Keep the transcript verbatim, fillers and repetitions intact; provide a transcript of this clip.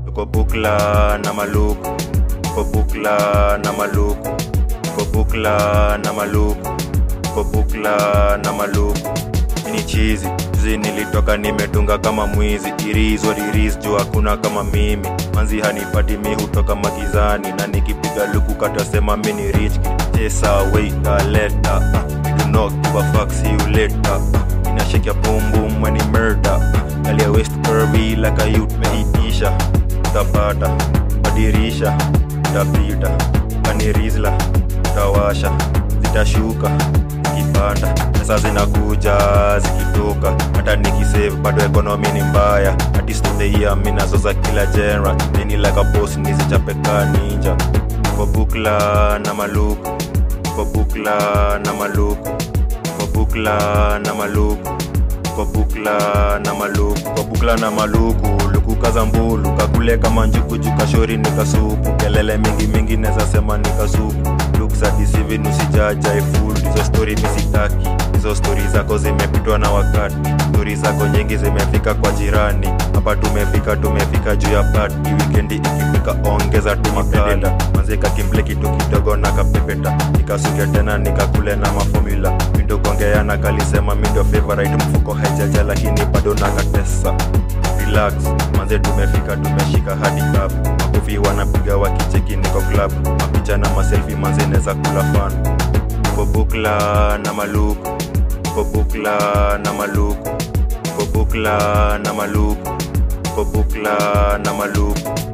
Tuko bukla na maluku, tuko bukla na maluku, tuko bukla na maluku, tuko bukla na maluku. Ini chizi, juzi nilitoka nimetunga kama mwizi. Irizo diriz juu hakuna kama mimi. Manzi hanipati mi hutoka magizani. Na nikipiga luku katasema mi ni rich kid. Chesa waiter later, uh, do not give a fuck, see you later. uh, Ina shake ya boom boom when he murder. uh, Alia waist curvy like a youth mehitisha. Utapata, badirisha, utapita. Kanirizla, utawasha, zitashuka, zikipanda. Pesa zinakuja, zikitoka. Hata nikisave, bado economy ni mbaya. Artist of the year, minazoza kila genre. Nini like a boss, nizichapeka ninja. Kwa bukla na maluku, kwa bukla na maluku, kwa bukla na maluku, kwa bukla na maluku, kwa bukla na maluku. Luku kaza mbulu, kakule kama njuku, juka shori nikasupu. Kelele mingi mingi neza sema nikasupu. Luksa disivi nusijaja ifulu. Hizo story misitaki, hizo story zako zimepitwa na wakati. Story zako nyingi zimefika kwa jirani. Hapa tumefika tumefika juu ya party. Weekendi ikifika ongeza tumakanda. Manzeka kimble kitu kidogo na kapepeta. Nikasuke tena nikakule na maformula. Mindo kuongea na kalisema mindo favorite. Mfuko haijaja lakini bado nakatesa. Relax, manze tumefika tumeshika hadi club. Makofi wanapiga wakicheki niko club. Mapicha na maselfie manze neza kula fan. Kwa bukla na maluku, kwa bukla na maluku, kwa bukla na maluku, kwa bukla na maluku.